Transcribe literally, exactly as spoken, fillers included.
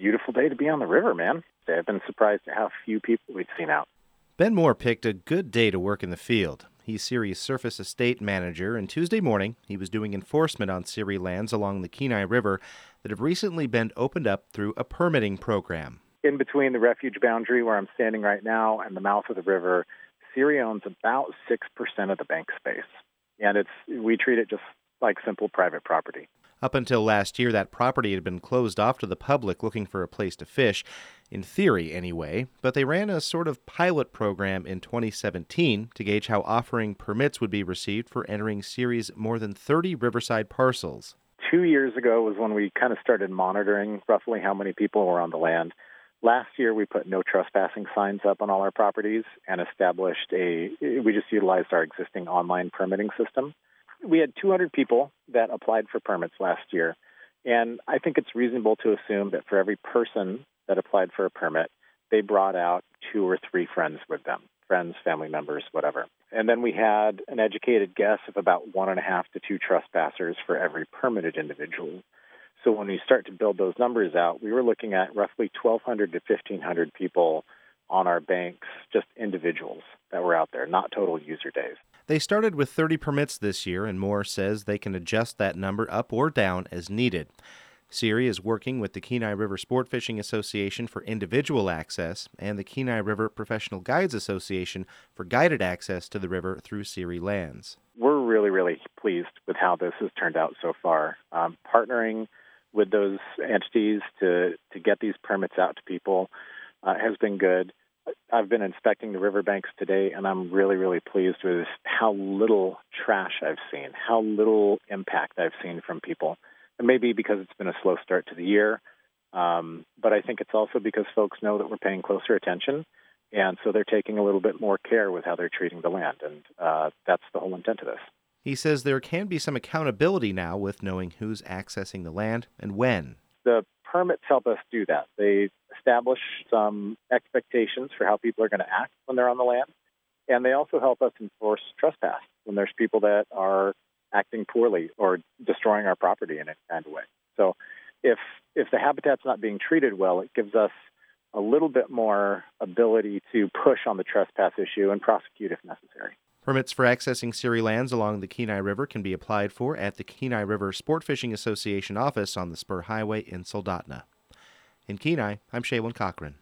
beautiful day to be on the river, man. I've been surprised at how few people we've seen out. Ben Moore picked a good day to work in the field. He's Serie's Surface Estate Manager, and Tuesday morning he was doing enforcement on Serie lands along the Kenai River that have recently been opened up through a permitting program. In between the refuge boundary where I'm standing right now and the mouth of the river, Serie owns about six percent of the bank space, and it's we treat it just like simple private property. Up until last year, that property had been closed off to the public looking for a place to fish, in theory anyway, but they ran a sort of pilot program in twenty seventeen to gauge how offering permits would be received for entering Serie's more than thirty riverside parcels. Two years ago was when we kind of started monitoring roughly how many people were on the land. Last year, we put no trespassing signs up on all our properties and established a, we just utilized our existing online permitting system. We had two hundred people that applied for permits last year, and I think it's reasonable to assume that for every person that applied for a permit, they brought out two or three friends with them, friends, family members, whatever. And then we had an educated guess of about one and a half to two trespassers for every permitted individual. So when we start to build those numbers out, we were looking at roughly twelve hundred to fifteen hundred people on our banks, just individuals that were out there, not total user days. They started with thirty permits this year, and Moore says they can adjust that number up or down as needed. Serie is working with the Kenai River Sport Fishing Association for individual access and the Kenai River Professional Guides Association for guided access to the river through Serie lands. We're really, really pleased with how this has turned out so far. Um, partnering with those entities to, to get these permits out to people uh, has been good. I've been inspecting the riverbanks today, and I'm really, really pleased with how little trash I've seen, how little impact I've seen from people. And maybe because it's been a slow start to the year, um, but I think it's also because folks know that we're paying closer attention, and so they're taking a little bit more care with how they're treating the land, and uh, that's the whole intent of this. He says there can be some accountability now with knowing who's accessing the land and when. The permits help us do that. They establish some expectations for how people are going to act when they're on the land, and they also help us enforce trespass when there's people that are acting poorly or destroying our property in any kind of way. So if if the habitat's not being treated well, it gives us a little bit more ability to push on the trespass issue and prosecute if necessary. Permits for accessing Serie lands along the Kenai River can be applied for at the Kenai River Sport Fishing Association office on the Spur Highway in Soldotna. In Kenai, I'm Shaylin Cochran.